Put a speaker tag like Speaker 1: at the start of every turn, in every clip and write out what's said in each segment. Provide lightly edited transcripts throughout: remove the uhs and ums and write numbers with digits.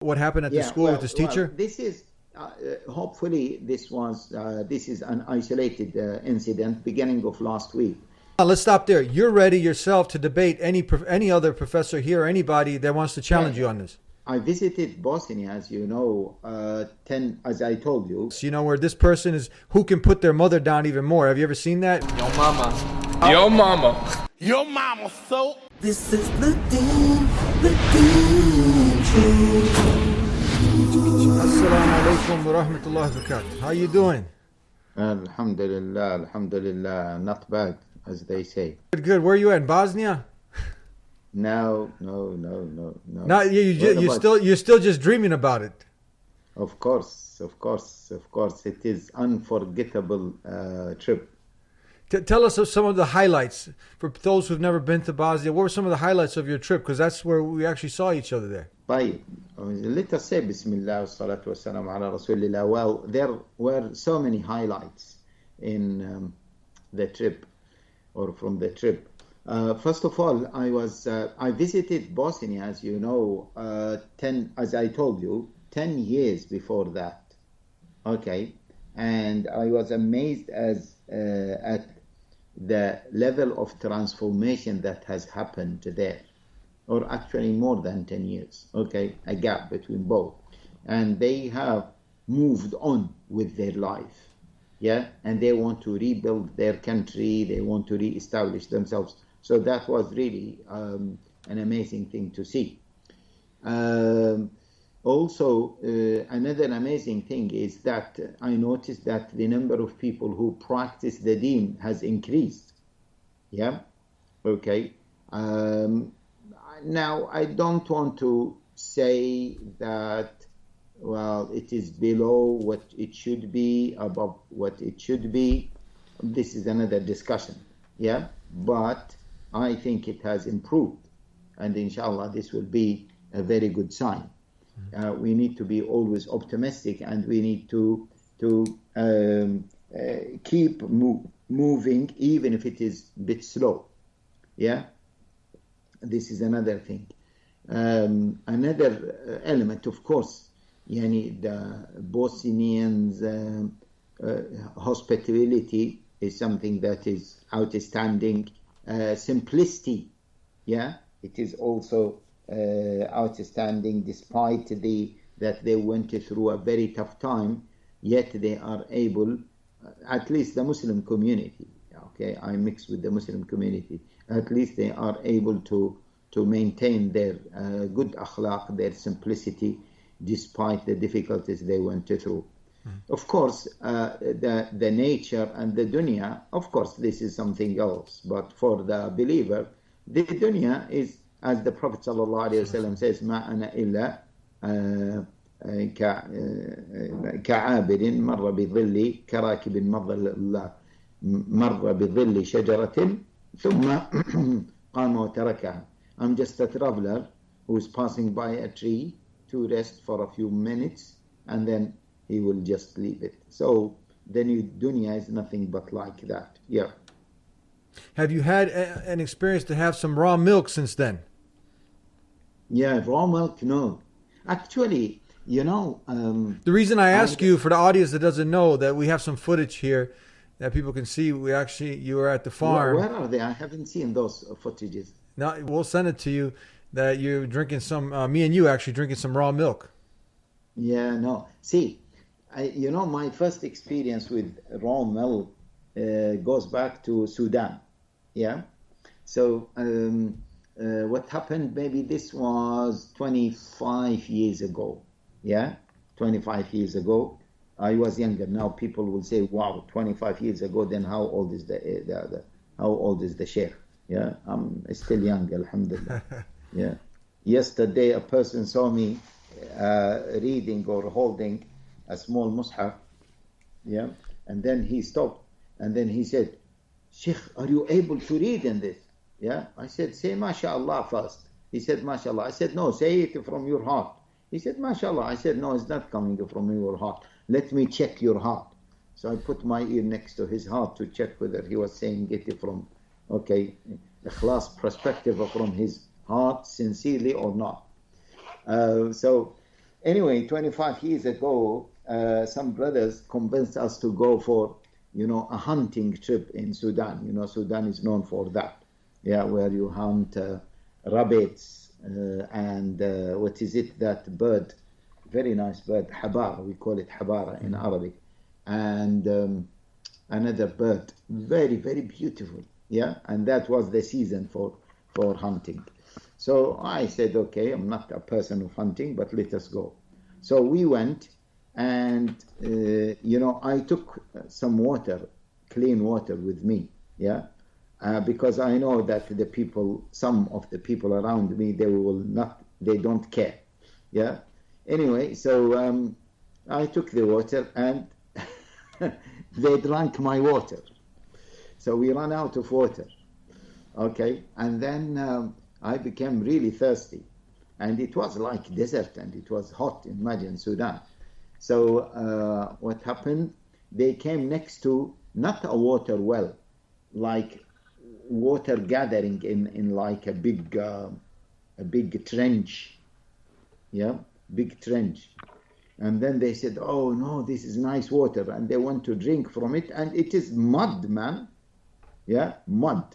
Speaker 1: what happened at the school with this teacher?
Speaker 2: This is hopefully this is an isolated incident beginning of last week.
Speaker 1: Let's stop there. You're ready yourself to debate any other professor here or anybody that wants to challenge you on this.
Speaker 2: I visited Bosnia, as you know, as I told you.
Speaker 1: So you know where this person is, who can put their mother down even more. Have you ever seen that?
Speaker 3: Yo mama. Yo mama. Yo mama, so.
Speaker 4: This is the Deen Show.
Speaker 1: Assalamu alaikum wa rahmatullahi wa barakatuh. How you doing?
Speaker 2: Alhamdulillah, not bad, as they say.
Speaker 1: Good. Where are you at? In Bosnia?
Speaker 2: No.
Speaker 1: No, you're still just dreaming about it.
Speaker 2: Of course. It is unforgettable trip.
Speaker 1: Tell us of some of the highlights for those who've never been to Bosnia. What were some of the highlights of your trip? Because that's where we actually saw each other there.
Speaker 2: طيب, let us say Bismillah wassalatu wassalamu ala Rasulillah. Well, there were so many highlights in the trip, or from the trip. First of all, I visited Bosnia, as you know, as I told you, 10 years before that. Okay, and I was amazed at the level of transformation that has happened there, or actually more than 10 years. Okay, a gap between both, and they have moved on with their life. Yeah, and they want to rebuild their country. They want to re-establish themselves. So that was really an amazing thing to see. Also, another amazing thing is that I noticed that the number of people who practice the deen has increased. Yeah? Okay. Now, I don't want to say that, well, it is below what it should be, above what it should be. This is another discussion. Yeah? But I think it has improved, and inshallah this will be a very good sign. We need to be always optimistic, and we need to keep moving, even if it is a bit slow. Yeah, this is another thing. Another element, of course, the Bosnians' hospitality is something that is outstanding. Simplicity, it is also outstanding, despite that they went through a very tough time, yet they are able, at least the Muslim community, okay, I mix with the Muslim community, at least they are able to maintain their good akhlaq, their simplicity, despite the difficulties they went through. Of course, the nature and the dunya, of course, this is something else. But for the believer, the dunya is, as the Prophet ﷺ says, مَا أَنَا إِلَّا كَعَابِرٍ مَرَّ بِظِلِّ كَرَاكِبٍ مَرَّ بِظِلِّ شَجَرَةٍ ثُمَّ قَامَ وَتَرَكَهَا. I'm just a traveler who is passing by a tree to rest for a few minutes, and then he will just leave it. So the new dunya is nothing but like that. Yeah.
Speaker 1: Have you had an experience to have some raw milk since then?
Speaker 2: Yeah, raw milk, no. Actually,
Speaker 1: the reason I ask you, for the audience that doesn't know, that we have some footage here that people can see. You were at the farm.
Speaker 2: Where are they? I haven't seen those footages.
Speaker 1: No, we'll send it to you. That you're drinking some. Me and you actually drinking some raw milk.
Speaker 2: Yeah, no. See, my first experience with raw milk goes back to Sudan. Yeah. So what happened? Maybe this was 25 years ago. Yeah, 25 years ago. I was younger. Now people will say, "Wow, 25 years ago." Then how old is the sheikh? Yeah, I'm still young, alhamdulillah. Yeah. Yesterday, a person saw me reading or holding a small mushaf. Yeah, and then he stopped, and then he said, "Sheikh, are you able to read in this?" Yeah, I said, "Say MashaAllah first." He said, "MashaAllah." I said, "No, say it from your heart." He said, "MashaAllah." I said, "No, it's not coming from your heart. Let me check your heart." So I put my ear next to his heart to check whether he was saying it from, the class perspective, from his heart sincerely or not. So Anyway, 25 years ago, some brothers convinced us to go for, a hunting trip in Sudan. Sudan is known for that. Yeah, where you hunt rabbits and what is it, that bird? Very nice bird, habara. We call it habara in Arabic. And another bird, very, very beautiful. Yeah, and that was the season for hunting. So I said, okay, I'm not a person of hunting, but let us go. So we went, and I took some water, clean water, with me. Yeah, because I know that some of the people around me, they don't care. Yeah. Anyway, so I took the water, and they drank my water. So we ran out of water. Okay, and then I became really thirsty, and it was like desert, and it was hot. Imagine Sudan. So what happened? They came next to not a water well, like water gathering in like a big trench. Yeah, big trench. And then they said, "Oh no, this is nice water," and they went to drink from it, and it is mud, man. Yeah, mud.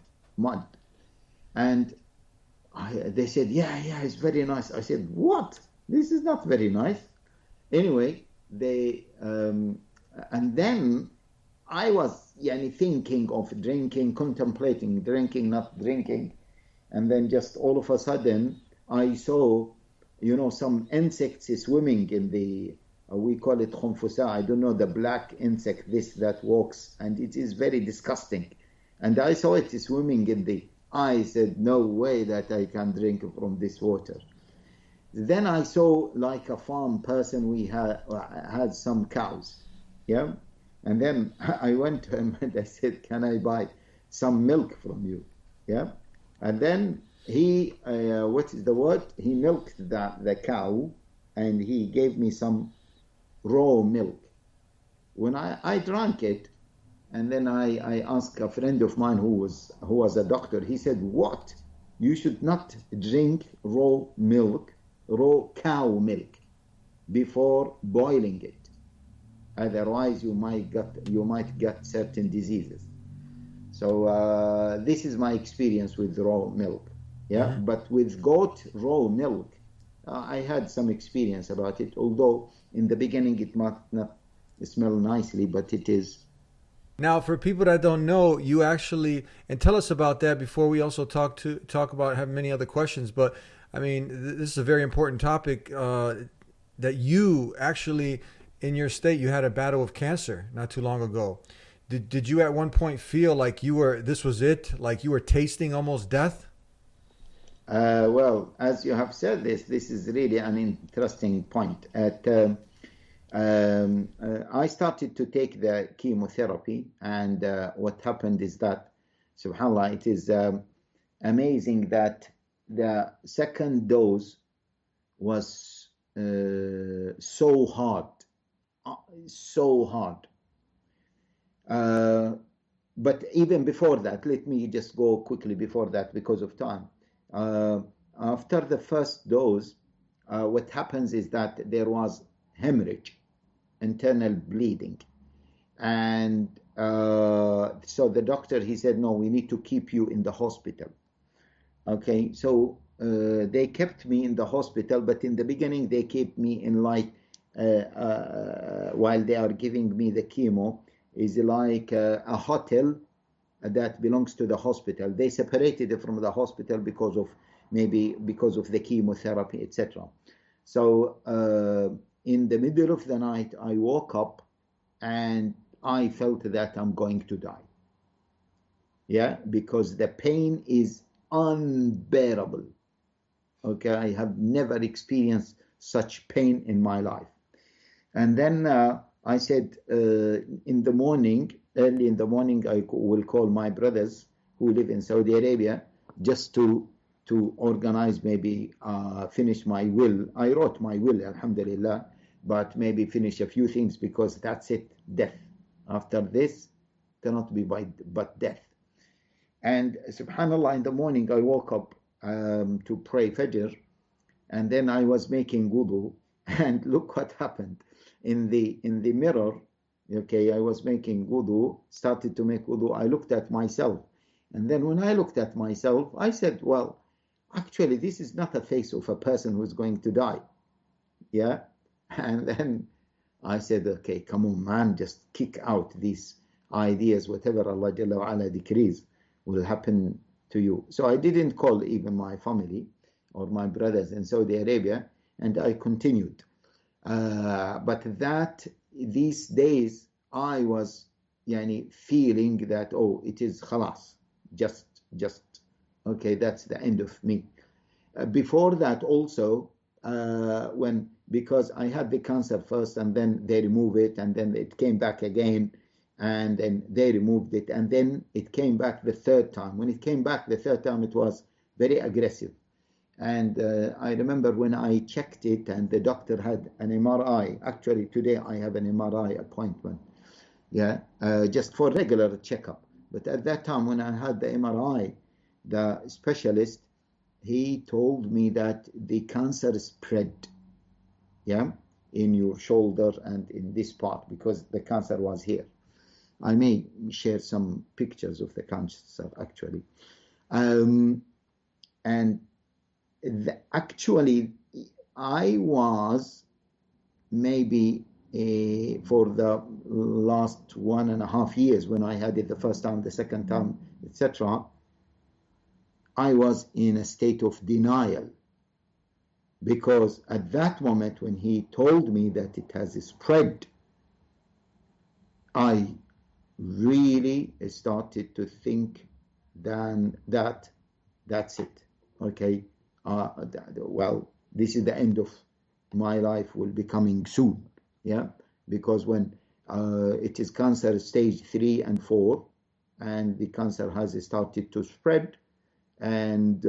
Speaker 2: And they said, yeah, it's very nice. I said, what? This is not very nice. Anyway, and then I was thinking of drinking, contemplating drinking, not drinking. And then just all of a sudden, I saw, some insects swimming in the, we call it khunfusa. I don't know, the black insect, that walks, and it is very disgusting. And I saw it swimming in the, I said, no way that I can drink from this water. Then I saw like a farm person, we had some cows, yeah? And then I went to him and I said, can I buy some milk from you, yeah? And then he, what is the word? He milked the cow, and he gave me some raw milk. When I drank it, and then I asked a friend of mine who was a doctor. He said, what? You should not drink raw cow milk, before boiling it. Otherwise, you might get certain diseases. So this is my experience with raw milk. Yeah, mm-hmm. But with goat raw milk, I had some experience about it. Although in the beginning it might not smell nicely, but it is.
Speaker 1: Now, for people that don't know, you actually, and tell us about that before we also talk about, have many other questions. But I mean, this is a very important topic, that you actually, in your state, you had a battle with cancer not too long ago. Did you at one point feel like this was it, like you were tasting almost death?
Speaker 2: Well, as you have said, this is really an interesting point. I started to take the chemotherapy, and what happened is that, subhanAllah, it is amazing that the second dose was so hard. But even before that, let me just go quickly before that because of time. After the first dose, what happens is that there was hemorrhage, internal bleeding, and so the doctor, he said, no, we need to keep you in the hospital. Okay, so they kept me in the hospital, but in the beginning they kept me in like while they are giving me the chemo, is like a hotel that belongs to the hospital. They separated it from the hospital because of the chemotherapy, etc. So in the middle of the night, I woke up and I felt that I'm going to die. Yeah, because the pain is unbearable. Okay, I have never experienced such pain in my life. And then I said, early in the morning, I will call my brothers who live in Saudi Arabia just to organize, maybe finish my will. I wrote my will, alhamdulillah, but maybe finish a few things, because that's it, death. After this, cannot be but death. And subhanAllah, in the morning I woke up to pray Fajr, and then I was making wudu, And look what happened in the mirror. Okay, I was making wudu, started to make wudu. I looked at myself, and then when I looked at myself, I said, well, actually, this is not a face of a person who's going to die. Yeah. And then I said, okay, come on, man, just kick out these ideas. Whatever Allah Jalla wa Ala decrees will happen to you. So I didn't call even my family or my brothers in Saudi Arabia, and I continued. But that these days I was feeling that, oh, it is khalas, just okay, that's the end of me. Before that also, because I had the cancer first, and then they removed it, and then it came back again, and then they removed it, and then it came back the third time. When it came back the third time, it was very aggressive. And I remember when I checked it, and the doctor had an MRI. Actually, today I have an MRI appointment, just for regular checkup. But at that time, when I had the MRI, the specialist, he told me that the cancer spread, in your shoulder and in this part, because the cancer was here. I may share some pictures of the cancer, actually. Actually, I was maybe for the last 1.5 years, when I had it the first time, the second time, etc., I was in a state of denial, because at that moment when he told me that it has spread, I really started to think then that's it. Okay, well, this is the end of my life, will be coming soon. Because when it is cancer stage 3 and 4, and the cancer has started to spread, and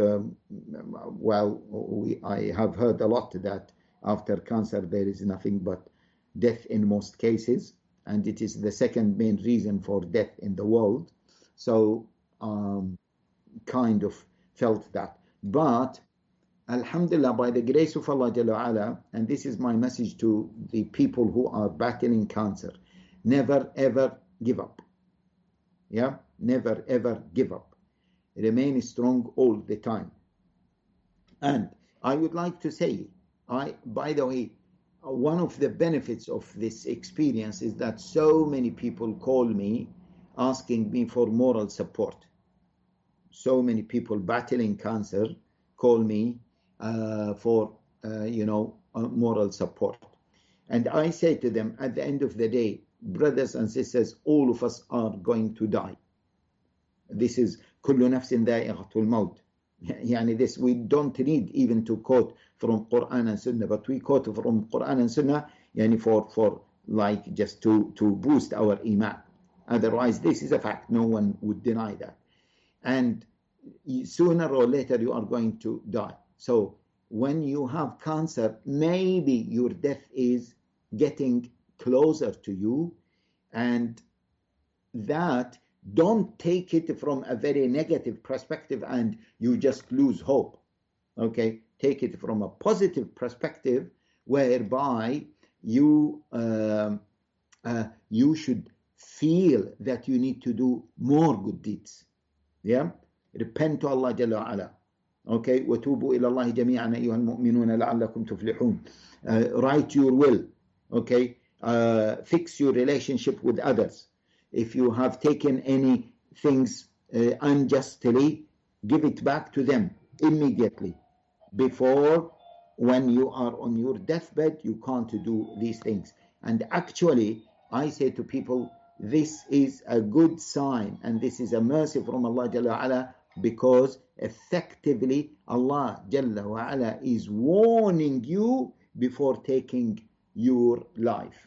Speaker 2: I have heard a lot that after cancer there is nothing but death in most cases, and it is the second main reason for death in the world. So kind of felt that. But Alhamdulillah, by the grace of Allah Jalla Ala, and this is my message to the people who are battling cancer, never ever give up. Never ever give up. Remain strong all the time. And I would like to say, by the way, one of the benefits of this experience is that so many people call me asking me for moral support. So many people battling cancer call me for moral support. And I say to them, at the end of the day, brothers and sisters, all of us are going to die. This is kullu nafsin dha'iqatul maut. This we don't need even to quote from Quran and Sunnah, but we quote from Quran and Sunnah for like just to boost our iman. Otherwise, this is a fact. No one would deny that. And sooner or later, you are going to die. So when you have cancer, maybe your death is getting closer to you, and that, don't take it from a very negative perspective and you just lose hope. Okay, take it from a positive perspective, whereby you should feel that you need to do more good deeds. Repent to Allah Jalla wa Ala. Okay, وَتُوبُوا إِلَى اللَّهِ جَمِيعًا أَيُّهَا الْمُؤْمِنُونَ لَعَلَّكُمْ تُفْلِحُونَ. Write your will. Okay, fix your relationship with others. If you have taken any things unjustly, give it back to them immediately. Before, when you are on your deathbed, you can't do these things. And actually, I say to people, this is a good sign, and this is a mercy from Allah Jalla wa Ala, because effectively Allah Jalla wa Ala is warning you before taking your life.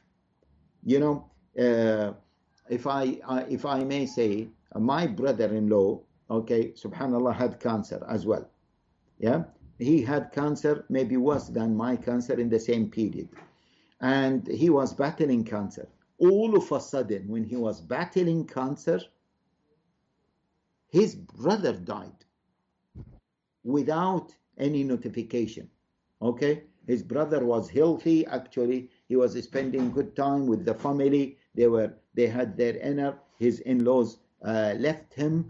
Speaker 2: If I may say, my brother-in-law, okay, subhanallah, had cancer as well. He had cancer maybe worse than my cancer in the same period, and he was battling cancer. All of a sudden, when he was battling cancer, his brother died without any notification. Okay, His brother was healthy. Actually, he was spending good time with the family. They had their dinner. His in-laws left him.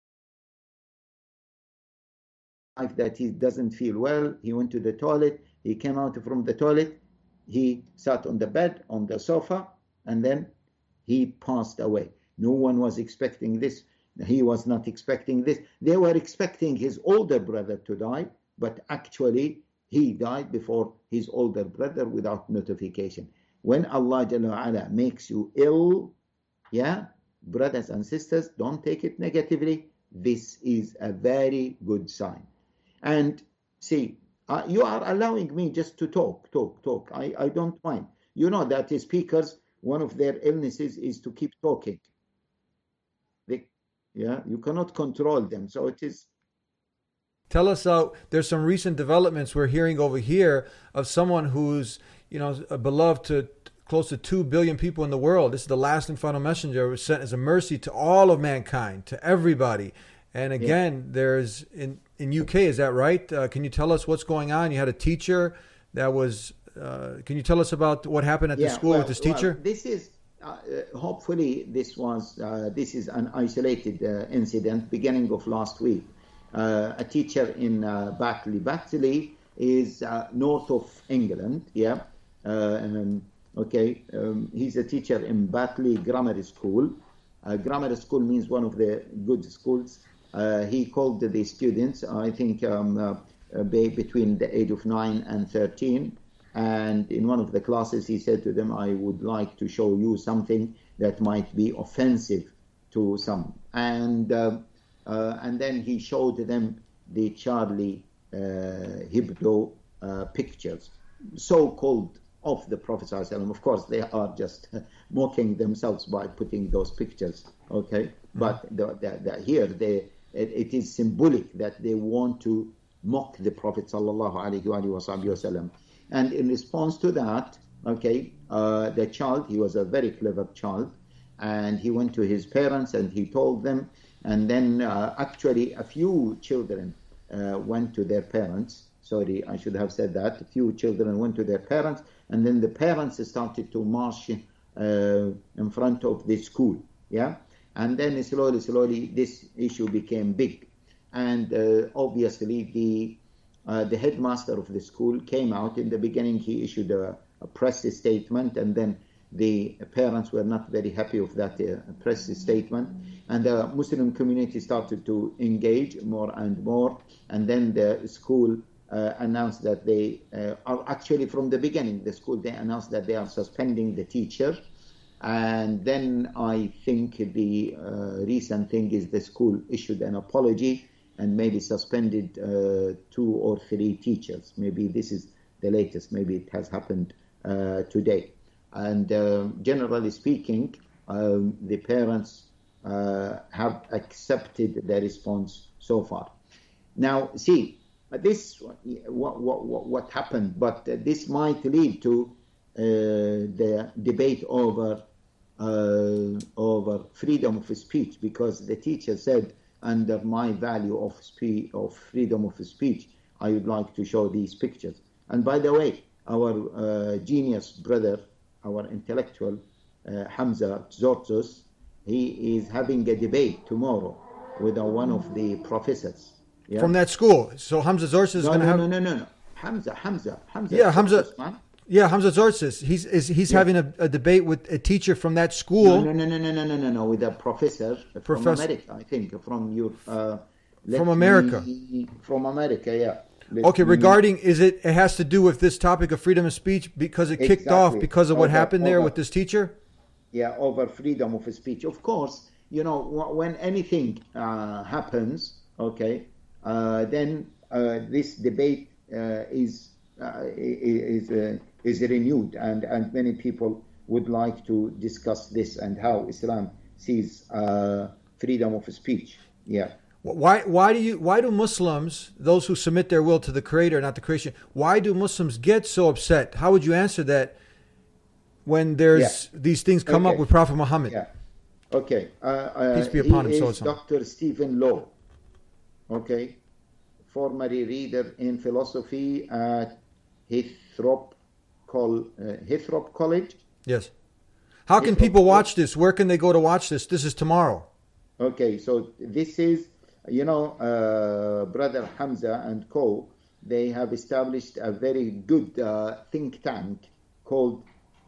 Speaker 2: That he doesn't feel well. He went to the toilet. He came out from the toilet. He sat on the bed, on the sofa, and then he passed away. No one was expecting this. He was not expecting this. They were expecting his older brother to die, but actually he died before his older brother without notification. When Allah Jalla wa'ala makes you ill, yeah, brothers and sisters, don't take it negatively. This is a very good sign. And see, you are allowing me just to talk. I don't mind. You know that the speakers, one of their illnesses is to keep talking. You cannot control them. So it is.
Speaker 1: Tell us, there's some recent developments we're hearing over here of someone who's, beloved to close to 2 billion people in the world. This is the last and final messenger, was sent as a mercy to all of mankind, to everybody. And again, there's in UK, is that right? Can you tell us what's going on? You had a teacher that was. Can you tell us about what happened at the school with this teacher?
Speaker 2: Well, this is hopefully this is an isolated incident beginning of last week. A teacher in Batley. Batley is north of England. Yeah. He's a teacher in Batley Grammar School. Grammar school means one of the good schools. He called the students, I think, between the age of 9 and 13. And in one of the classes, he said to them, I would like to show you something that might be offensive to some. And then he showed them the Charlie Hebdo pictures, so-called of the Prophet ﷺ. Of course, they are just mocking themselves by putting those pictures, okay? But here, it is symbolic that they want to mock the Prophet ﷺ. And in response to that, okay, the child, he was a very clever child, and he went to his parents and he told them, and then actually a few children went to their parents. Sorry, I should have said that. A few children went to their parents, and then the parents started to march in front of the school, yeah? And then slowly, this issue became big. And obviously, the headmaster of the school came out. In the beginning, he issued a press statement, and then the parents were not very happy with that press statement. And the Muslim community started to engage more and more. And then the school announced that they are actually from the beginning, the school, they announced that they are suspending the teacher. And then I think the recent thing is the school issued an apology and maybe suspended 2 or 3 teachers. Maybe this is the latest. Maybe it has happened today. And generally speaking, the parents have accepted the response so far. Now, see, this what happened, but this might lead to the debate over freedom of speech, because the teacher said, under my value of freedom of speech, I would like to show these pictures. And by the way, our genius brother, our intellectual Hamza Tzortzis, he is having a debate tomorrow with one of the professors. Yeah?
Speaker 1: From that school. So Hamza Tzortzis is going to have...
Speaker 2: No. Hamza.
Speaker 1: Yeah, Hamza.
Speaker 2: Tzortzis, man.
Speaker 1: Yeah, Hamza Tzortzis. He's having a debate with a teacher from that school.
Speaker 2: No, with a professor from America, I think, from your...
Speaker 1: from America.
Speaker 2: From America, yeah.
Speaker 1: Okay, regarding, it has to do with this topic of freedom of speech because it kicked off because of what happened there with this teacher?
Speaker 2: Yeah, over freedom of speech. Of course, when anything happens, okay, then this debate is renewed, and many people would like to discuss this and how Islam sees freedom of speech. Yeah.
Speaker 1: Why do Muslims, those who submit their will to the Creator, not the creation, why do Muslims get so upset? How would you answer that when there's these things come up with Prophet Muhammad?
Speaker 2: Yeah. Okay.
Speaker 1: Peace be upon him.
Speaker 2: He is Dr. Stephen Law. Okay. Formerly reader in philosophy at Hithrop College.
Speaker 1: Yes. How can people watch this? Where can they go to watch this? This is tomorrow.
Speaker 2: Okay, so this is, Brother Hamza and co, they have established a very good think tank called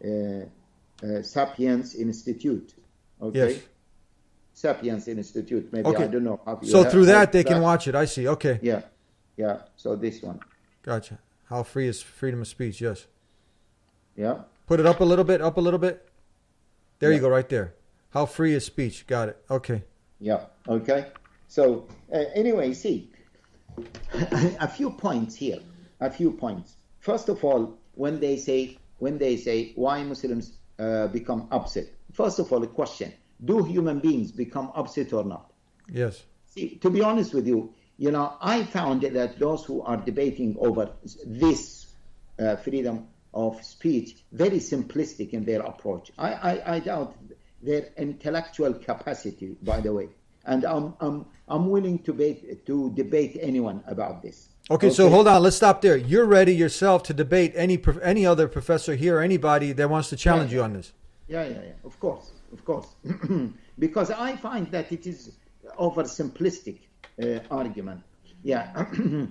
Speaker 2: Sapiens Institute. Okay?
Speaker 1: Yes.
Speaker 2: Sapiens Institute, maybe,
Speaker 1: Okay.
Speaker 2: I don't know.
Speaker 1: So through that, they can watch it. I see. Okay.
Speaker 2: Yeah, so this one.
Speaker 1: Gotcha. How free is freedom of speech? Yes.
Speaker 2: Yeah.
Speaker 1: Put it up a little bit. There you
Speaker 2: Yeah.
Speaker 1: go, right there. How free is speech? Got it. Okay.
Speaker 2: Yeah. Okay. So anyway, see, a few points here. A few points. First of all, when they say why Muslims become upset. First of all, a question: do human beings become upset or not?
Speaker 1: Yes.
Speaker 2: See, to be honest with you, I found that those who are debating over this freedom of speech very simplistic in their approach. I doubt their intellectual capacity, by the way, and I'm willing to debate anyone about this.
Speaker 1: Okay, so hold on. Let's stop there. You're ready yourself to debate any other professor here, or anybody that wants to challenge you on this.
Speaker 2: Yeah. Of course. Because I find that it is oversimplistic argument. Yeah.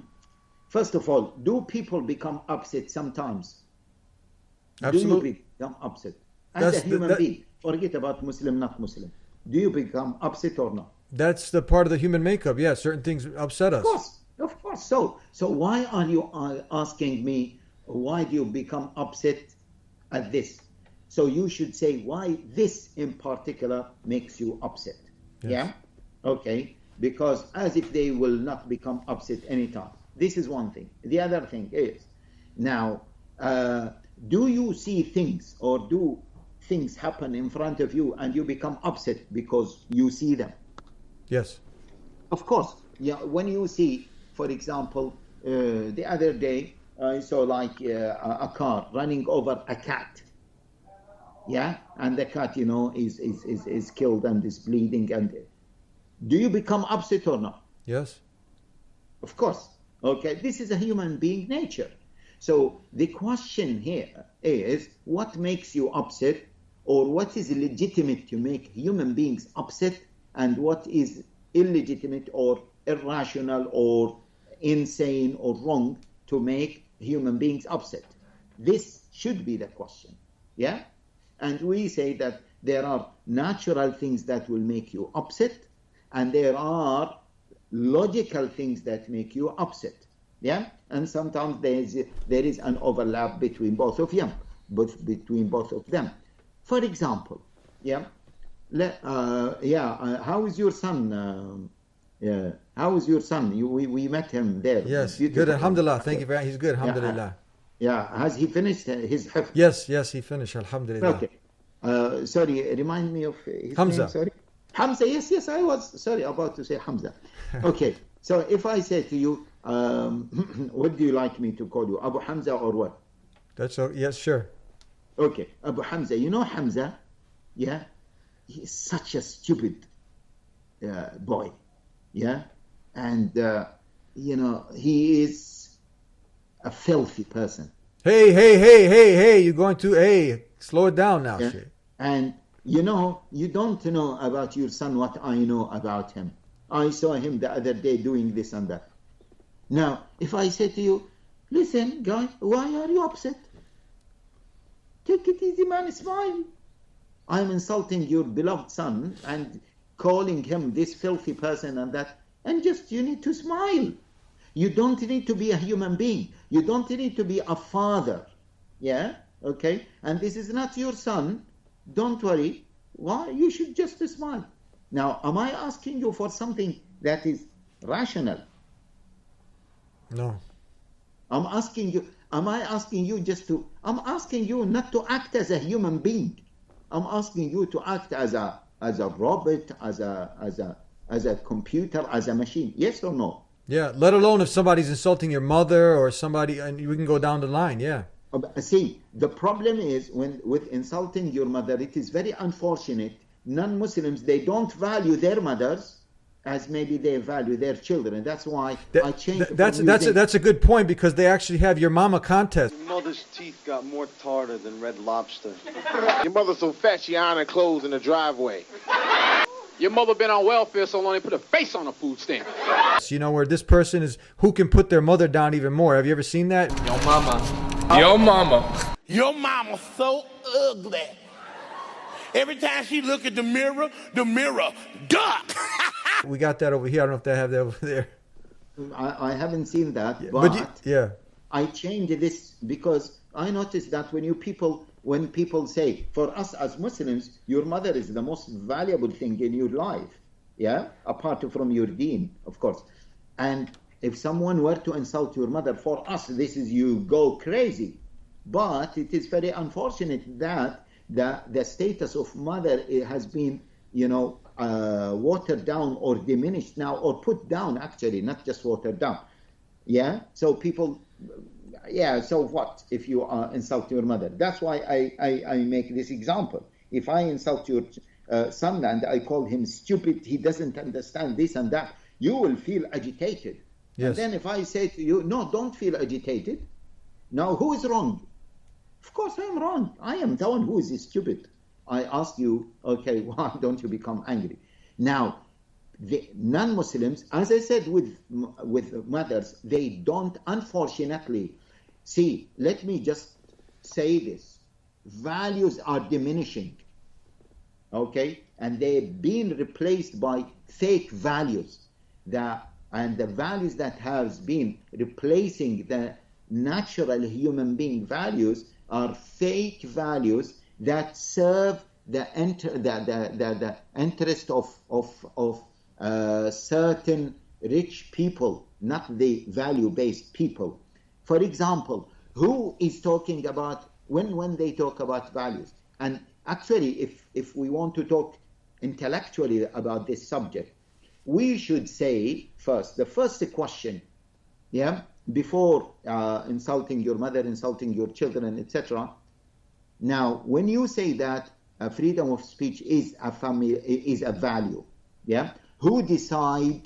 Speaker 2: First of all, do people become upset sometimes?
Speaker 1: Absolutely.
Speaker 2: Do you become upset as a human being? Forget about Muslim, not Muslim. Do you become upset or not?
Speaker 1: That's the part of the human makeup. Yeah, certain things upset us.
Speaker 2: Of course. So why are you asking me? Why do you become upset at this? So you should say why this in particular makes you upset.
Speaker 1: Yes.
Speaker 2: Yeah. Okay. Because as if they will not become upset anytime. This is one thing. The other thing is, now, do you see things or do things happen in front of you and you become upset because you see them?
Speaker 1: Yes.
Speaker 2: Of course. Yeah. When you see, for example, the other day I saw like a car running over a cat. Yeah, and the cat, is killed and is bleeding. And do you become upset or not?
Speaker 1: Yes.
Speaker 2: Of course. Okay, this is a human being nature. So the question here is, what makes you upset, or what is legitimate to make human beings upset, and what is illegitimate or irrational or insane or wrong to make human beings upset? This should be the question. Yeah? And we say that there are natural things that will make you upset, and there are logical things that make you upset. Yeah? And sometimes there is an overlap between both of them. For example, how is your son? How is your son? We met him there.
Speaker 1: Yes, good. Alhamdulillah. Thank you very much. He's good. Alhamdulillah.
Speaker 2: Yeah, has he finished his hifz?
Speaker 1: Yes, he finished. Alhamdulillah.
Speaker 2: Okay. Sorry, remind me of his
Speaker 1: Hamza.
Speaker 2: name. Sorry. Hamza, yes, I was about to say Hamza. Okay, so if I say to you, what do you like me to call you, Abu Hamza or what?
Speaker 1: Yes, sure.
Speaker 2: Okay, Abu Hamza. You know Hamza? Yeah? He's such a stupid boy. Yeah? And, he is a filthy person.
Speaker 1: Hey, you're going to, slow it down now,
Speaker 2: Yeah?
Speaker 1: shit.
Speaker 2: And, you don't know about your son what I know about him. I saw him the other day doing this and that. Now, if I say to you, listen, guy, why are you upset? Take it easy, man, smile. I'm insulting your beloved son and calling him this filthy person and that, and just you need to smile. You don't need to be a human being. You don't need to be a father. Yeah? Okay? And this is not your son. Don't worry. Why? You should just smile. Now, am I asking you for something that is rational?
Speaker 1: No.
Speaker 2: I'm asking you not to act as a human being. I'm asking you to act as a robot, as a computer, as a machine. Yes or no?
Speaker 1: Yeah, let alone if somebody's insulting your mother or somebody, and we can go down the line, yeah.
Speaker 2: See, the problem is with insulting your mother, it is very unfortunate. Non-Muslims, they don't value their mothers, as maybe they value their children. That's why I changed.
Speaker 1: That's a good point, because they actually have your mama contest.
Speaker 5: Your mother's teeth got more tartar than Red Lobster. Your mother's so fat she ironing clothes in the driveway. Your mother been on welfare so long they put a face on a food stamp.
Speaker 1: You know, where this person is who can put their mother down even more. Have you ever seen that?
Speaker 3: Yo mama. Yo mama.
Speaker 6: Your mama's so ugly. Every time she look at the mirror, duck.
Speaker 1: We got that over here. I don't know if they have that over there.
Speaker 2: I haven't seen that,
Speaker 1: Yeah,
Speaker 2: but
Speaker 1: yeah.
Speaker 2: I changed this because I noticed that when people say, for us as Muslims, your mother is the most valuable thing in your life, yeah, apart from your deen, of course. And if someone were to insult your mother, for us, this is you go crazy. But it is very unfortunate that the status of mother has been, watered down or diminished now, or put down, actually, not just watered down. Yeah, so people, so what if you insult your mother? That's why I make this example. If I insult your son and I call him stupid, he doesn't understand this and that, you will feel agitated. Yes. And then if I say to you, no, don't feel agitated. Now, who is wrong? Of course I am wrong. I am the one who is stupid. I ask you, okay, why don't you become angry? Now, the non-Muslims, as I said with mothers, they don't, unfortunately, see, let me just say this. Values are diminishing, okay? And they've been replaced by fake values. And the values that have been replacing the natural human being values are fake values that serve the interest of certain rich people, not the value-based people. For example, who is talking about when they talk about values? And actually, if we want to talk intellectually about this subject, we should say first, the first question, before insulting your mother, insulting your children, etc. Now, when you say that freedom of speech is a value, who decides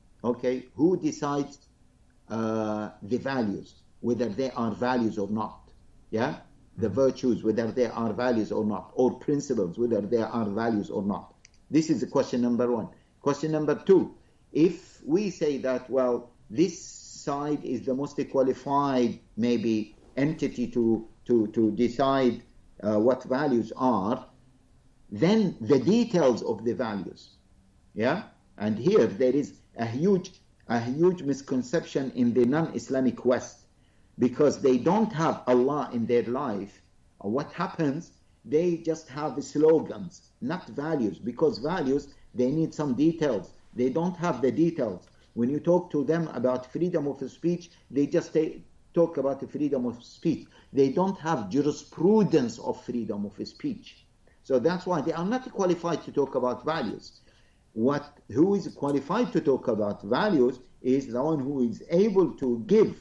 Speaker 2: the values, whether they are values or not? The virtues, whether they are values or not, or principles, whether they are values or not. This is question number one. Question number two, if we say that, well, this side is the most qualified, maybe, entity to decide what values are, then the details of the values, and here there is a huge misconception in the non-Islamic West, because they don't have Allah in their life. What happens? They just have slogans, not values, because values, they need some details. They don't have the details. When you talk to them about freedom of speech, they just talk about the freedom of speech. They don't have jurisprudence of freedom of speech. So that's why they are not qualified to talk about values. Who is qualified to talk about values is the one who is able to give,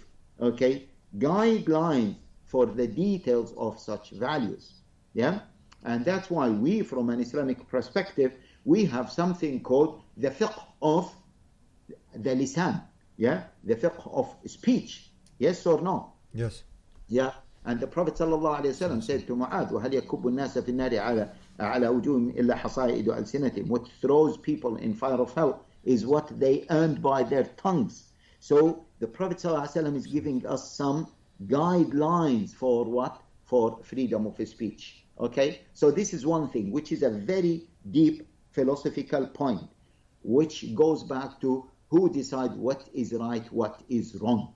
Speaker 2: guidelines for the details of such values. And that's why we, from an Islamic perspective, we have something called the fiqh of the lisan, the fiqh of speech. Yes or no?
Speaker 1: Yes.
Speaker 2: And the Prophet ﷺ said to Mu'adh, وَهَلْ يَكُبُّ النَّاسَ فِي النَّارِ عَلَى وُجُوهِمْ إِلَّا حَصَائِدُ أَلْسِنَتِهِمْ. What throws people in fire of hell is what they earned by their tongues. So the Prophet ﷺ is giving us some guidelines for what? For freedom of speech. So this is one thing, which is a very deep philosophical point, which goes back to who decides what is right, what is wrong.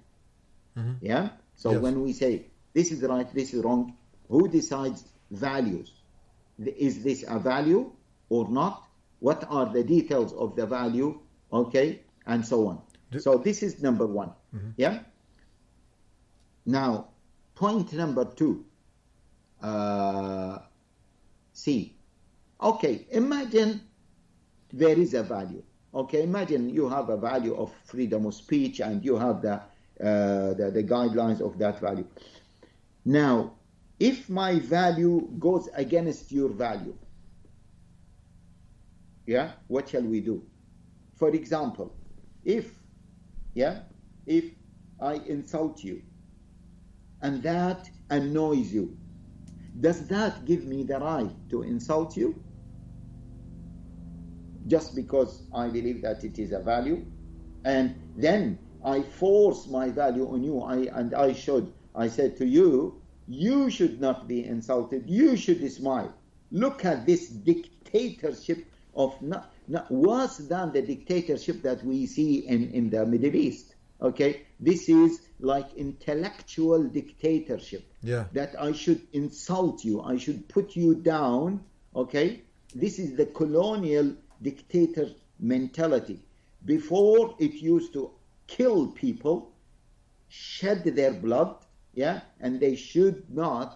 Speaker 2: So when we say this is right, this is wrong, who decides values? Is this a value or not? What are the details of the value? And so on. So this is number one. Now, point number two. Imagine there is a value. Imagine you have a value of freedom of speech, and you have the guidelines of that value. Now, if my value goes against your value, what shall we do? for example, if I insult you and that annoys you, does that give me the right to insult you? Just because I believe that it is a value, and then I force my value on you, I said to you, you should not be insulted, you should smile. Look at this dictatorship of not worse than the dictatorship that we see in the Middle East. Okay, this is like intellectual dictatorship.
Speaker 1: Yeah.
Speaker 2: That I should insult you, I should put you down. Okay, this is the colonial dictator mentality. Before, it used to kill people, shed their blood, and they should not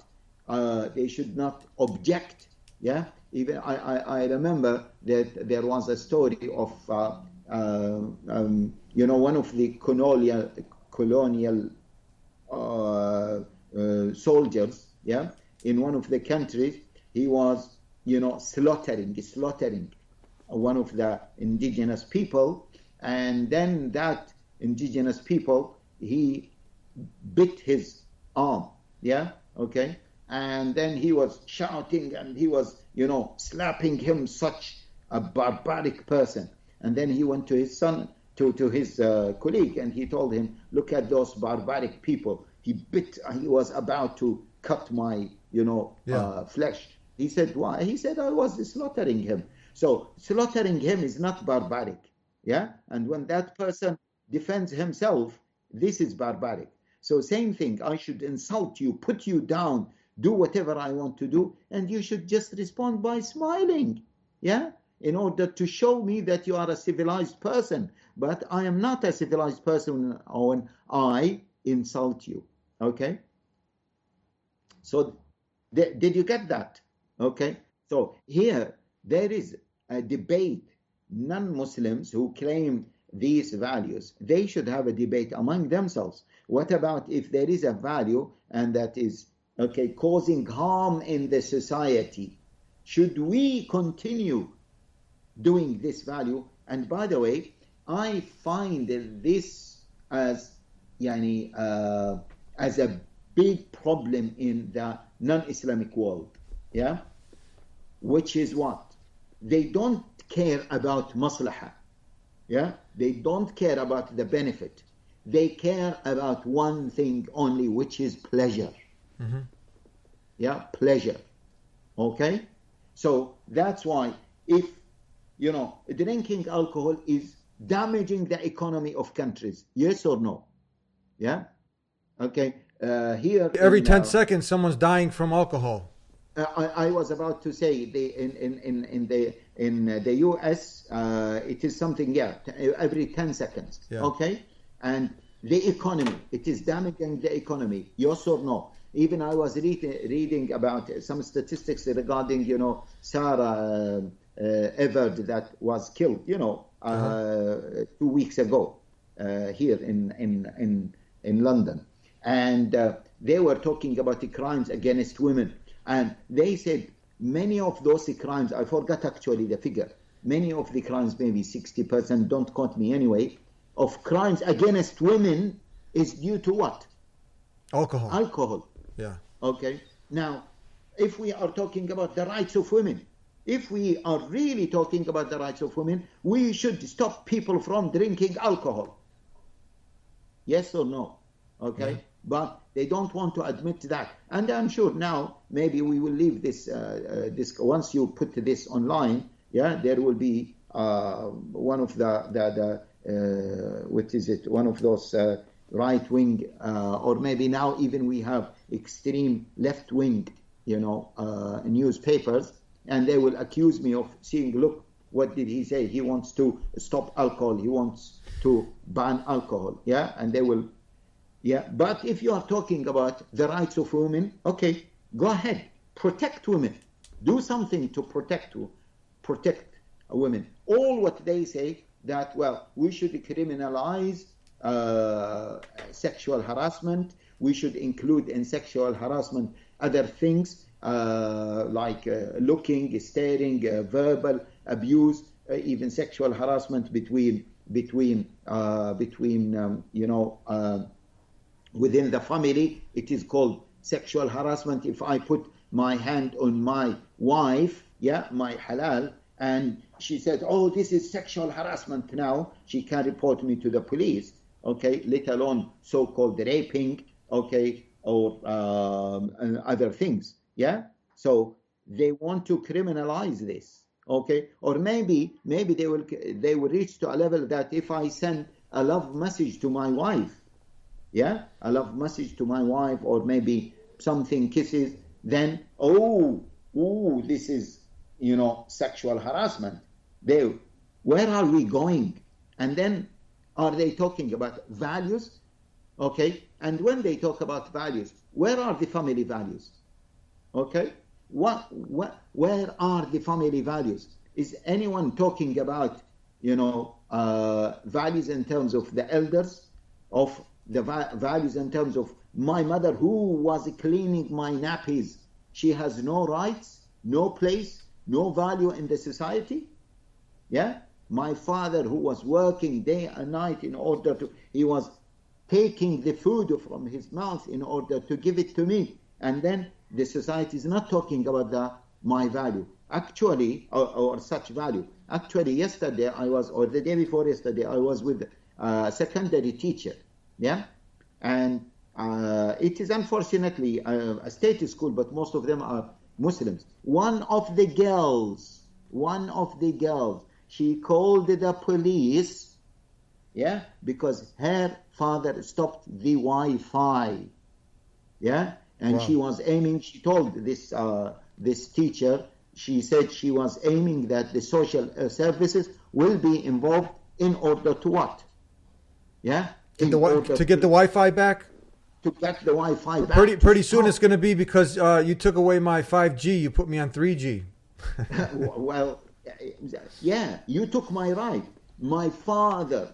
Speaker 2: object. Even I remember that there was a story of one of the colonial soldiers, in one of the countries. He was slaughtering one of the indigenous people, and then that indigenous people, he bit his arm, and then he was shouting and he was slapping him, such a barbaric person. And then he went to his son, to his colleague, and he told him, look at those barbaric people, he was about to cut my flesh. He said, why? He said, I was slaughtering him. So slaughtering him is not barbaric, and when that person defends himself, this is barbaric. So same thing, I should insult you, put you down, do whatever I want to do, and you should just respond by smiling, in order to show me that you are a civilized person. But I am not a civilized person when I insult you, okay? So did you get that? Okay, so here there is a debate. Non-Muslims who claim these values, they should have a debate among themselves. What about if there is a value and that is causing harm in the society? Should we continue doing this value? And by the way, I find this as a big problem in the non-Islamic world, which is what? They don't care about maslahah, they don't care about the benefit. They care about one thing only, which is pleasure. Pleasure. Okay, so that's why if drinking alcohol is damaging the economy of countries, yes or no? Okay, here
Speaker 1: every 10 seconds someone's dying from alcohol.
Speaker 2: I was about to say in the US it is something every 10 seconds. Okay, and the economy, it is damaging the economy, yes or no? Even I was reading about some statistics regarding Sarah Everard that was killed 2 weeks ago here in London, and they were talking about the crimes against women. And they said many of those crimes, I forgot actually the figure, many of the crimes, maybe 60%, don't quote me anyway, of crimes against women is due to what? Alcohol.
Speaker 1: Yeah.
Speaker 2: Okay. Now, if we are talking about the rights of women, if we are really talking about the rights of women, we should stop people from drinking alcohol. Yes or no? Okay. Yeah. But they don't want to admit that. And I'm sure now, maybe we will leave this, once you put this online, there will be one of one of those right-wing, or maybe now even we have extreme left-wing, newspapers, and they will accuse me of saying, look, what did he say? He wants to stop alcohol. He wants to ban alcohol. And they will... but if you are talking about the rights of women, okay, go ahead, protect women, do something to protect women. All what they say that, well, we should criminalize sexual harassment, we should include in sexual harassment other things like looking, staring, verbal abuse, even sexual harassment between within the family. It is called sexual harassment. If I put my hand on my wife, my halal, and she said, oh, this is sexual harassment now, she can report me to the police, okay, let alone so-called raping, okay, or other things, So they want to criminalize this, okay? Or maybe they will reach to a level that if I send a love message to my wife, a love message to my wife, or maybe something, kisses, then this is sexual harassment. Where are we going? And then are they talking about values? Okay, and when they talk about values, where are the family values? Okay, where are the family values? Is anyone talking about values in terms of the elders, of the values in terms of my mother who was cleaning my nappies? She has no rights, no place, no value in the society. My father who was working day and night he was taking the food from his mouth in order to give it to me, and then the society is not talking about my value actually, or such value. Actually, yesterday or the day before yesterday, I was with a secondary teacher, and it is unfortunately a state school, but most of them are Muslims. One of the girls, she called the police, because her father stopped the Wi-Fi, and wow. She was aiming. She told this teacher, she said she was aiming that the social services will be involved in order to what? To get
Speaker 1: the Wi-Fi back.
Speaker 2: To get the Wi-Fi back.
Speaker 1: Pretty soon it's going to be because you took away my 5G. You put me on 3G.
Speaker 2: Well, you took my right. My father,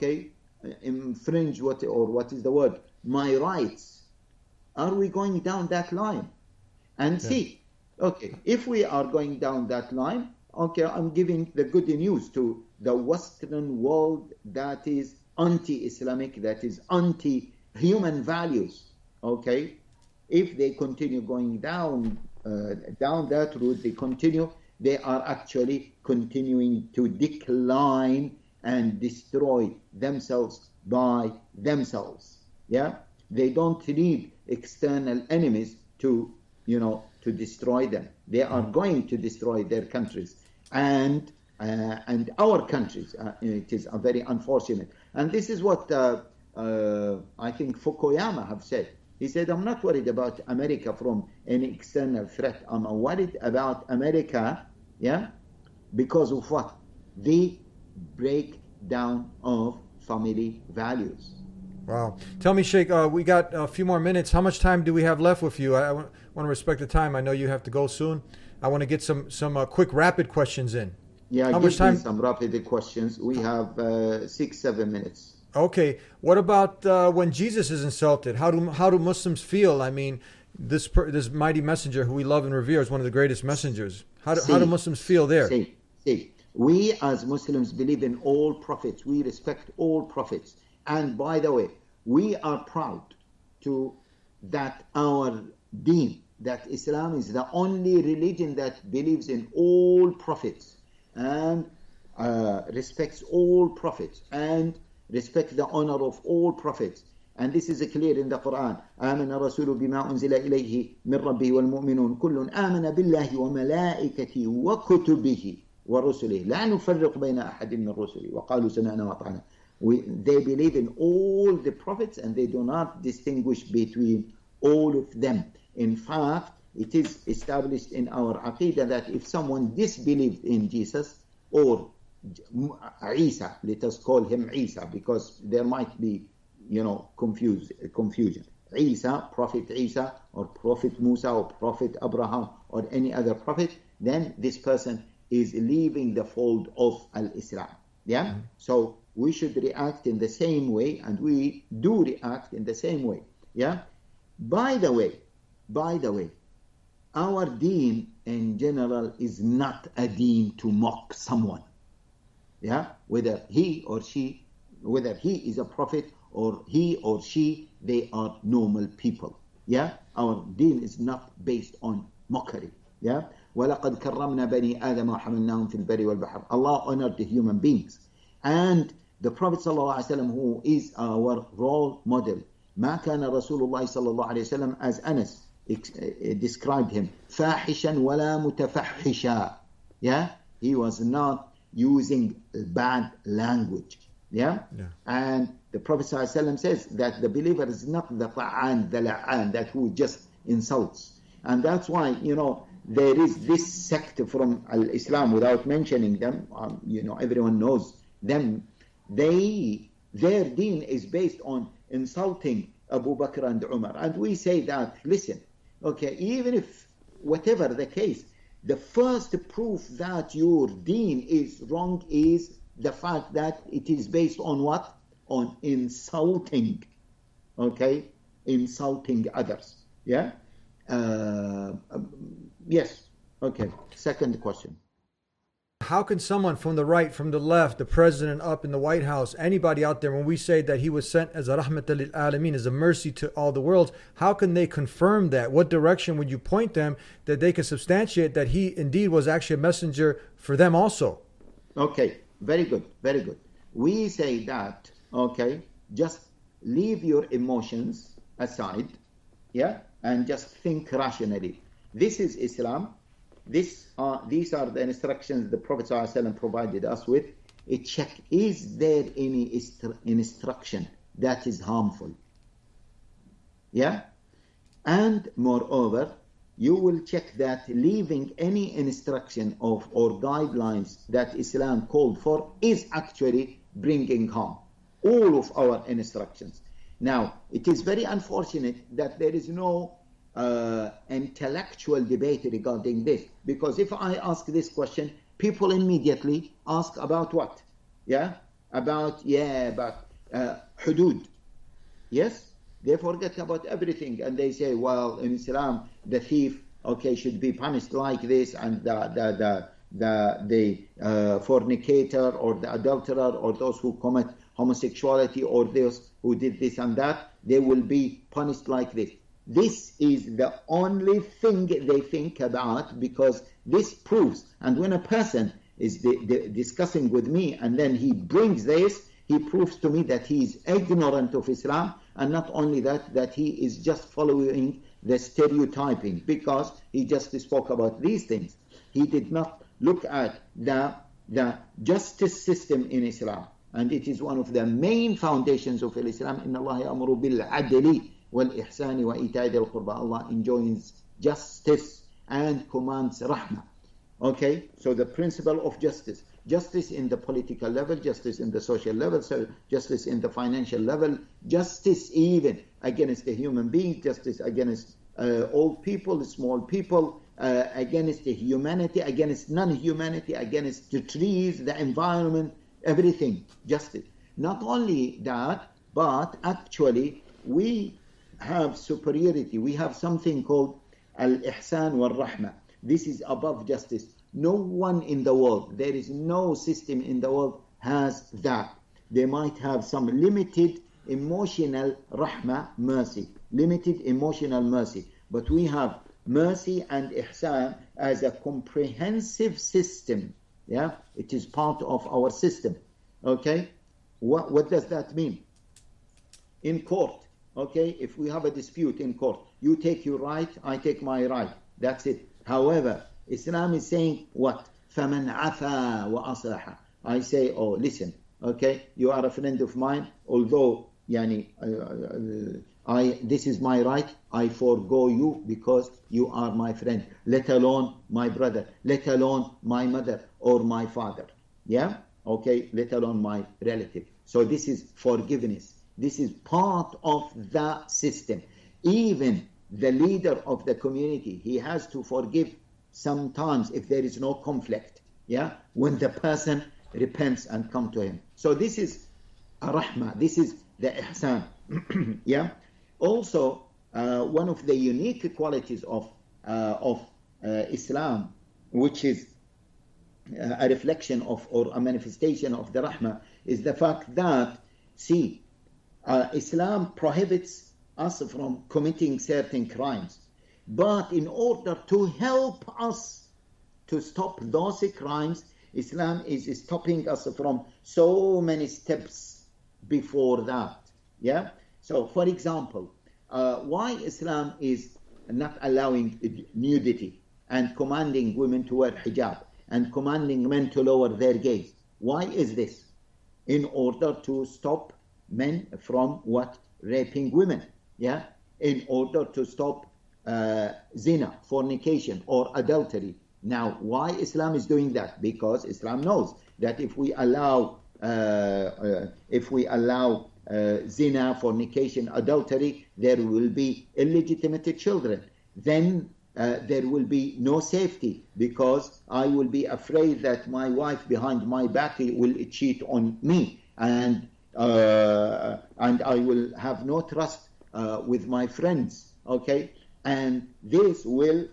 Speaker 2: infringe what is the word? My rights. Are we going down that line? And see, if we are going down that line, I'm giving the good news to the Western world that is anti-Islamic, that is anti-human values, If they continue going down that route, they are actually continuing to decline and destroy themselves by themselves. They don't need external enemies to destroy them. They are going to destroy their countries and our countries. It is very unfortunate. And this is what I think Fukuyama have said. He said, I'm not worried about America from any external threat. I'm worried about America, because of what? The breakdown of family values.
Speaker 1: Wow. Tell me, Sheikh, we got a few more minutes. How much time do we have left with you? I want to respect the time. I know you have to go soon. I want to get some quick, rapid questions in.
Speaker 2: How much time? Some rapid questions. We have 6-7 minutes.
Speaker 1: Okay. What about when Jesus is insulted? How do Muslims feel? I mean, this mighty messenger who we love and revere is one of the greatest messengers. How do Muslims feel there?
Speaker 2: We as Muslims believe in all prophets. We respect all prophets. And by the way, we are proud that our deen, that Islam is the only religion that believes in all prophets and respects all prophets and respects the honor of all prophets. And this is clear in the Quran. آمن الرسول بما أنزل إليه من ربه والمؤمنون كل آمن بالله وملائكته وكتبه ورسله لا نفرق بين أحد من رسله وقالوا سمعنا وأطعنا. They believe in all the prophets and they do not distinguish between all of them. In fact, it is established in our Aqidah that if someone disbelieved in Jesus or Isa, let us call him Isa because there might be, confusion. Isa, Prophet Isa or Prophet Musa or Prophet Abraham or any other prophet, then this person is leaving the fold of Al-Islam. Mm-hmm. So we should react in the same way, and we do react in the same way. By the way, our deen in general is not a deen to mock someone. Yeah, whether he is a prophet or he or she, they are normal people. Yeah, our deen is not based on mockery. Yeah, وَلَقَدْ كَرَّمْنَا بَنِي آدَمَ وَحَمَلْنَاهُمْ فِي الْبَرِّ وَالْبَحْرِ. Allah honored the human beings. And the Prophet ﷺ, who is our role model, ما كان رسول الله صلى الله عليه وسلم, as Anas described him, فاحشا ولا متفحشا. Yeah, he was not using bad language. Yeah? And the Prophet ﷺ says that the believer is not the ta'an, the la'an, that who just insults. And that's why, there is this sect from Islam, without mentioning them, everyone knows them. Their deen is based on insulting Abu Bakr and Umar. And we say that, listen, okay, even if whatever the case, the first proof that your deen is wrong is the fact that it is based on what? On insulting. Okay? Insulting others. Yeah? Yes. Okay. Second question.
Speaker 1: How can someone from the right, from the left, the president up in the White House, anybody out there, when we say that he was sent as a rahmatan lil alameen, as a mercy to all the worlds, how can they confirm that? What direction would you point them that they can substantiate that he indeed was actually a messenger for them also?
Speaker 2: Okay, very good, very good. We say that, okay, just leave your emotions aside, yeah, and just think rationally. This is Islam. These are the instructions the Prophet ﷺ provided us with. Check, is there any instruction that is harmful? Yeah? And moreover, you will check that leaving any instruction or guidelines that Islam called for is actually bringing harm. All of our instructions. Now, it is very unfortunate that there is no intellectual debate regarding this, because if I ask this question, people immediately ask about what? About hudud. Yes, they forget about everything, and they say, well, in Islam the thief, okay, should be punished like this, and the fornicator or the adulterer or those who commit homosexuality or those who did this and that, they will be punished like this. This is the only thing they think about, because this proves. And when a person is discussing with me and then he brings this, he proves to me that he is ignorant of Islam, and not only that he is just following the stereotyping, because he just spoke about these things. He did not look at the justice system in Islam, and it is one of the main foundations of Islam. Inna Allah ya'muru bil adli wal-ihsani wa ita'i dhil qurba. Allah enjoins justice and commands rahmah. Okay, so the principle of justice in the political level, justice in the social level, so justice in the financial level, justice even against the human beings, justice against old people, small people, against the humanity, against non-humanity, against the trees, the environment, everything, justice. Not only that, but actually we have superiority. We have something called al-ihsan wal-rahmah. This is above justice. No one in the world, there is no system in the world has that. They might have some limited emotional rahmah, mercy, limited emotional mercy. But we have mercy and ihsan as a comprehensive system. Yeah, it is part of our system. Okay, what does that mean? In court, okay, if we have a dispute in court, you take your right, I take my right. That's it. However, Islam is saying what? فَمَنْ عَفَى وَأَصْلَحَ. I say, oh, listen, okay, you are a friend of mine, although this is my right, I forego you because you are my friend, let alone my brother, let alone my mother or my father. Yeah? Okay, let alone my relative. So this is forgiveness. This is part of the system. Even the leader of the community, he has to forgive sometimes if there is no conflict. Yeah? When the person repents and come to him. So this is a rahmah. This is the ihsan. Yeah? Also, one of the unique qualities of Islam, which is a reflection of or a manifestation of the rahmah is the fact that, see, Islam prohibits us from committing certain crimes. But in order to help us to stop those crimes, Islam is stopping us from so many steps before that. Yeah. So, for example, why Islam is not allowing nudity and commanding women to wear hijab and commanding men to lower their gaze? Why is this? In order to stop men from what? Raping women. Yeah. In order to stop zina, fornication, or adultery. Now, why Islam is doing that? Because Islam knows that if we allow zina, fornication, adultery, there will be illegitimate children. Then there will be no safety, because I will be afraid that my wife behind my back will cheat on me, and I will have no trust with my friends. Okay, and this will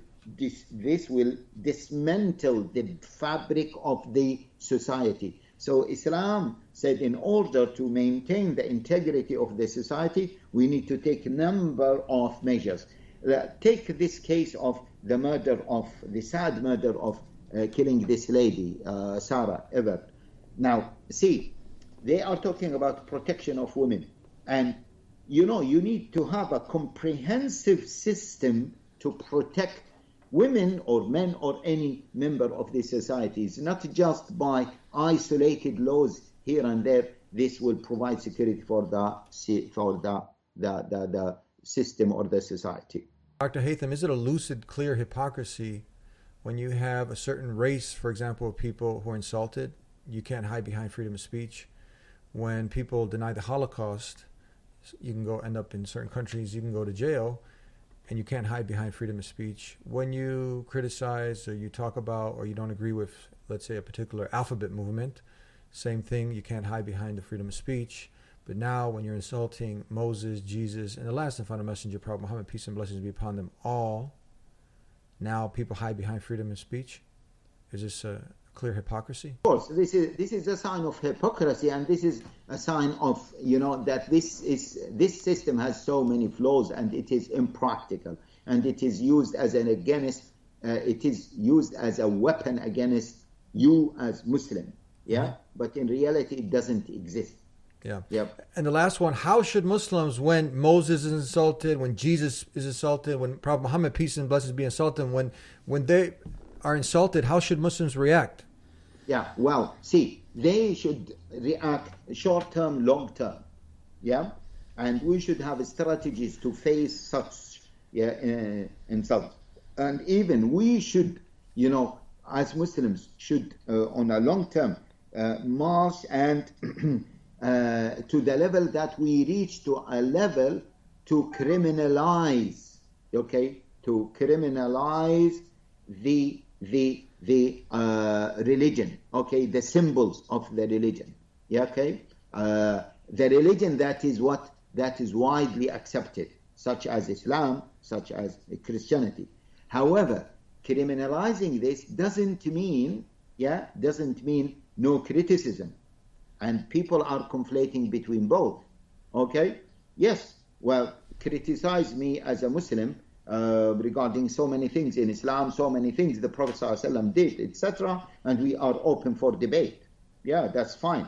Speaker 2: dismantle the fabric of the society. So Islam said, in order to maintain the integrity of the society, we need to take a number of measures. Take this case of the sad murder of killing this lady, Sarah Everett. Now, see, they are talking about protection of women. And, you need to have a comprehensive system to protect women or men or any member of the society. It's not just by isolated laws here and there. This will provide security for the system or the society.
Speaker 1: Dr. Haytham, is it a lucid, clear hypocrisy when you have a certain race, for example, of people who are insulted? You can't hide behind freedom of speech. When people deny the Holocaust, you can end up in certain countries, you can go to jail, and you can't hide behind freedom of speech. When you criticize or you talk about or you don't agree with, let's say, a particular alphabet movement, same thing, you can't hide behind the freedom of speech. But now when you're insulting Moses, Jesus, and the last and final messenger, Prophet Muhammad, peace and blessings be upon them all, now people hide behind freedom of speech? Is this a clear hypocrisy?
Speaker 2: Of course, this is a sign of hypocrisy, and this is a sign of, that this system has so many flaws, and it is impractical, and it is used as a weapon against you as Muslim. Yeah, but in reality, it doesn't exist.
Speaker 1: Yeah.
Speaker 2: Yep.
Speaker 1: And the last one, how should Muslims, when Moses is insulted, when Jesus is insulted, when Prophet Muhammad, peace and blessings be insulted, when they are insulted, how should Muslims react?
Speaker 2: Yeah, well, see, they should react short-term, long-term. Yeah, and we should have strategies to face such insults. And even we should, as Muslims, should on a long-term march and to the level that we reach to a level to criminalize, to criminalize the religion, the symbols of the religion, the religion that is widely accepted, such as Islam, such as Christianity. However, criminalizing this doesn't mean no criticism. And people are conflating between both. Yes, well, criticize me as a Muslim regarding so many things in Islam, so many things the Prophet ﷺ did, etc. And we are open for debate. Yeah, that's fine.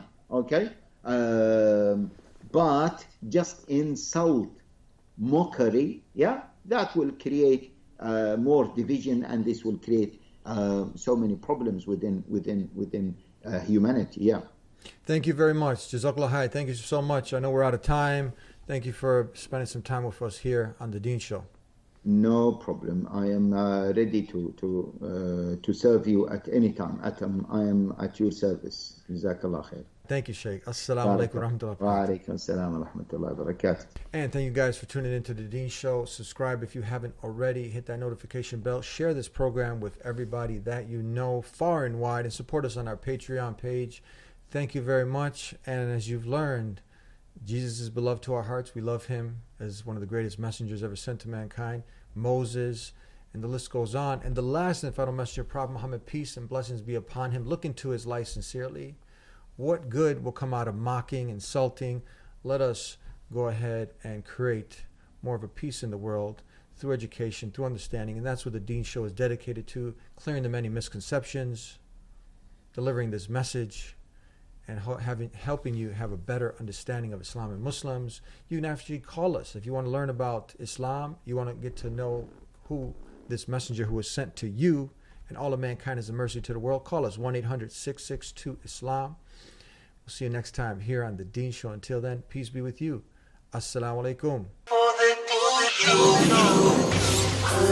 Speaker 2: But just insult, mockery, that will create more division, and this will create so many problems within humanity. Yeah.
Speaker 1: Thank you very much. Jazakallah khair. Thank you so much. I know we're out of time. Thank you for spending some time with us here on the Deen Show.
Speaker 2: No problem. I am ready to serve you at any time. I am at your service. Jazakallah khair.
Speaker 1: Thank you, Sheikh. Assalamu alaikum wa rahmatullahi
Speaker 2: wa alaikum assalam wa rahmatullahi wa barakatuh.
Speaker 1: And thank you guys for tuning into the Deen Show. Subscribe if you haven't already. Hit that notification bell. Share this program with everybody that you know far and wide, and support us on our Patreon page. Thank you very much. And as you've learned, Jesus is beloved to our hearts. We love him as one of the greatest messengers ever sent to mankind. Moses and the list goes on. And the last and final message of Prophet Muhammad, peace and blessings be upon him, look into his life sincerely. What good will come out of mocking, insulting? Let us go ahead and create more of a peace in the world through education, through understanding. And that's what the Deen Show is dedicated to, clearing the many misconceptions, delivering this message, and helping you have a better understanding of Islam and Muslims. You can actually call us if you want to learn about Islam, you want to get to know who this messenger who was sent to you and all of mankind is a mercy to the world. Call us 1-800-662-ISLAM. We'll see you next time here on the Deen Show. Until then, peace be with you. Assalamu alaikum.